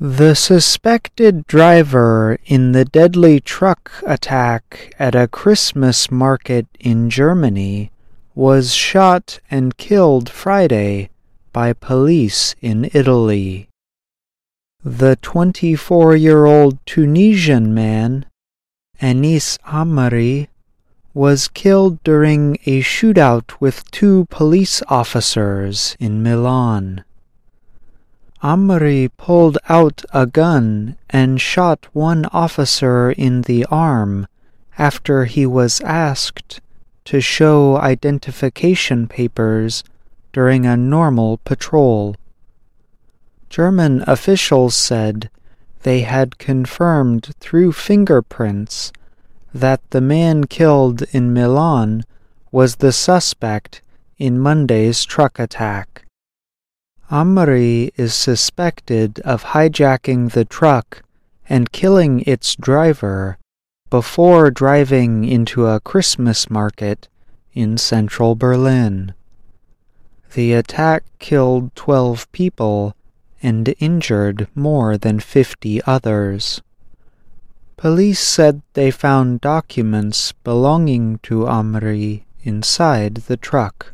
The suspected driver in the deadly truck attack at a Christmas market in Germany was shot and killed Friday by police in Italy. The 24-year-old Tunisian man, Anis Amri, was killed during a shootout with two police officers in Milan. Amri pulled out a gun and shot one officer in the arm after he was asked to show identification papers during a normal patrol. German officials said they had confirmed through fingerprints that the man killed in Milan was the suspect in Monday's truck attack. Amri is suspected of hijacking the truck and killing its driver before driving into a Christmas market in central Berlin. The attack killed 12 people and injured more than 50 others. Police said they found documents belonging to Amri inside the truck.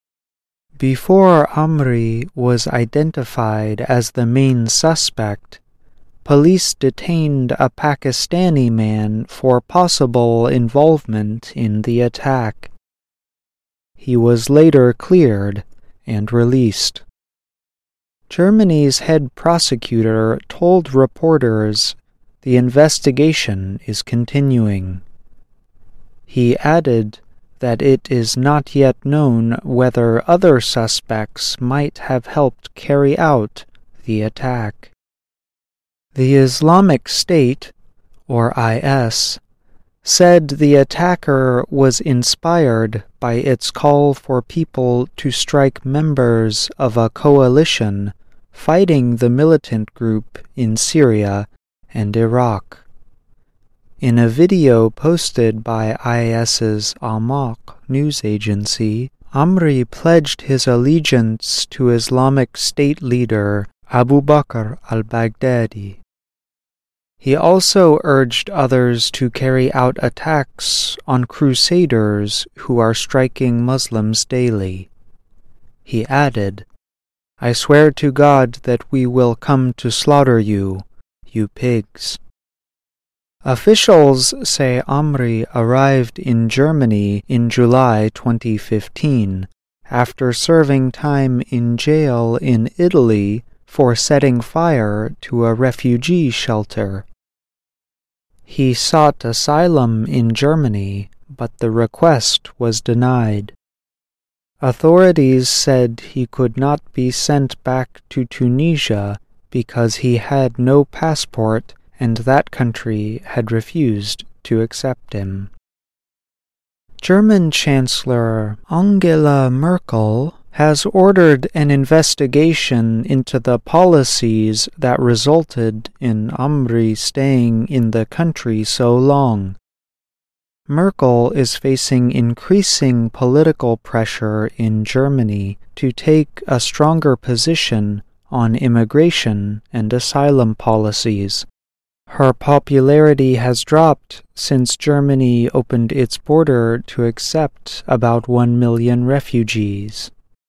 Before Amri was identified as the main suspect, police detained a Pakistani man for possible involvement in the attack. He was later cleared and released. Germany's head prosecutor told reporters the investigation is continuing. He added that it is not yet known whether other suspects might have helped carry out the attack. The Islamic State, or IS, said the attacker was inspired by its call for people to strike members of a coalition fighting the militant group in Syria and Iraq. In a video posted by IS's Amaq news agency, Amri pledged his allegiance to Islamic State leader Abu Bakr al-Baghdadi. He also urged others to carry out attacks on crusaders who are striking Muslims daily. He added, "I swear to God that we will come to slaughter you, you pigs." Officials say Amri arrived in Germany in July 2015 after serving time in jail in Italy for setting fire to a refugee shelter. He sought asylum in Germany, but the request was denied. Authorities said he could not be sent back to Tunisia because he had no passport and that country had refused to accept him. German Chancellor Angela Merkel has ordered an investigation into the policies that resulted in Amri staying in the country so long. Merkel is facing increasing political pressure in Germany to take a stronger position on immigration and asylum policies. Her popularity has dropped since Germany opened its border to accept about 1 million refugees.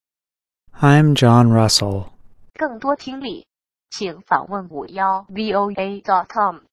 I'm John Russell. 更多听力，请访问51voa.com。